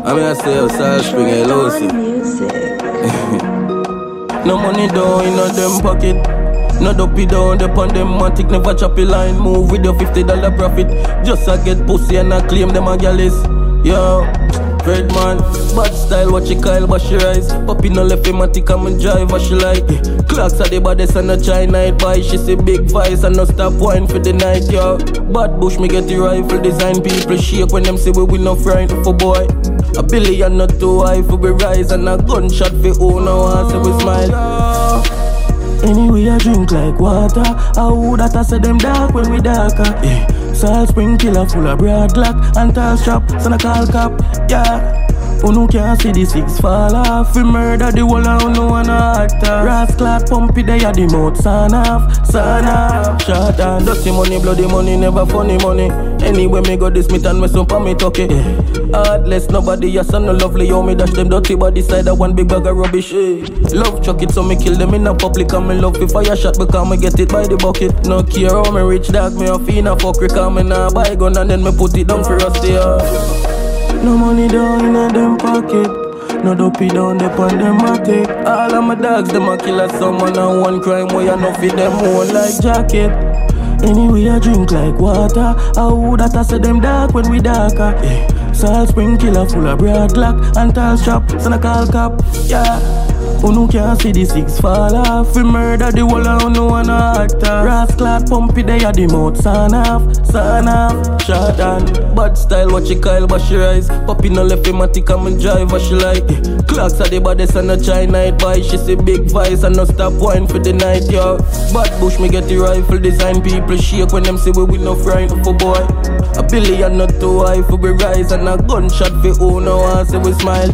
I mean I say South Spring LOC. No money down in them pocket. No dopey down, they on them matic. Never chop a line, move with your $50 profit. Just I get pussy and I claim them a gallus. Yo, Fred man, bad style, watch your Kyle, but she rise. Poppy no left matic, I'm a drive, what she like. Clocks are the baddest and a China night buy. She say big vice and no stop wine for the night, yo. Bad bush, me get the rifle design. People shake when them say we no friend for boy. A billion not too high for we rise. And a gunshot for who now I say we smile. Anyway, I drink like water. I would that I say them dark when we darker. Salt Spring killer full of broad clock and tall strap, so I call cop, yeah. Who no can't see the six fall off. We murder the whole and no one actor. Rascal pumpy they are the mouth son off. Shot and dirty money, bloody money, never funny money. Anyway me go this meet and mess up on me talkie. Heartless nobody, yes and no lovely. Yo me dash them dirty body side of one big bag of rubbish. Love chuck it so me kill them in a public. And me love if fire shot because me get it by the bucket. No care how me rich dog, me a fiend a fuck. Because me nah buy gun and then me put it down for rusty. No money down in them pocket. No dopey down they on them matic. All of my dogs them a kill someone and one crime where you no fit them one like jacket. Anyway I drink like water. I would that I say them dark when we darker. Salt Spring killer full of broad clock and tall strap, so I call cop, yeah. Who no can't see the six fall off. We murder the whole and no one actor. Rascal pumpy they are the mouth son off. Shot and bad style watch your Kyle but she rise. Poppy no left matic and me drive what she like. Clocks are the baddest and a China night buy. She say big vice and no stop wine for the night, yo. Bad bush me get the rifle design. People shake when them say we no friend for boy. A billion not too high for we rise. And a gunshot for who now I say we smile.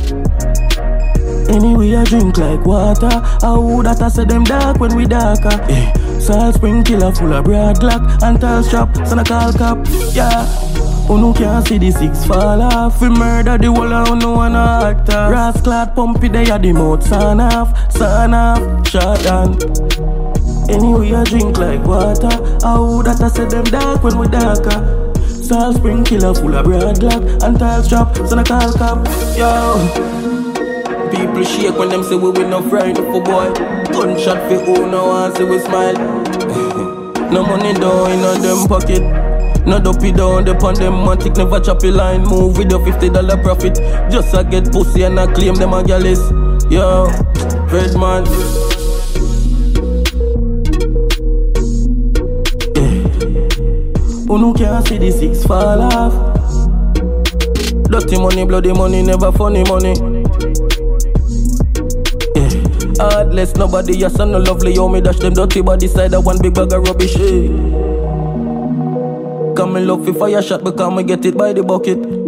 Anyway I drink like water. I would that I say them dark when we darker. Salt Spring killer full of broad clock and tall strap, so I call cop, yeah. Who no can't see the six fall off. We murder the whole and no one actor. Rascal pumpy they are the mouth son off. Shot and anyway I drink like water. I would that I say them dark when we darker. Salt Spring killer full of broad clock and tall strap, so I call cop, yo. People shake when them say we no friend for boy. Gunshot for who now I say we smile. No money down in them pocket. No dopey down they on them matic. Never chop a line, move with your $50 profit. Just I get pussy and I claim them a gallus. Yo, Fred man. Who no can't see the six fall off. Dirty money, bloody money, never funny money. Heartless nobody, yes and no lovely. Yo me dash them dirty body side of one big bag of rubbish. Come in love for fire shot because me get it by the bucket.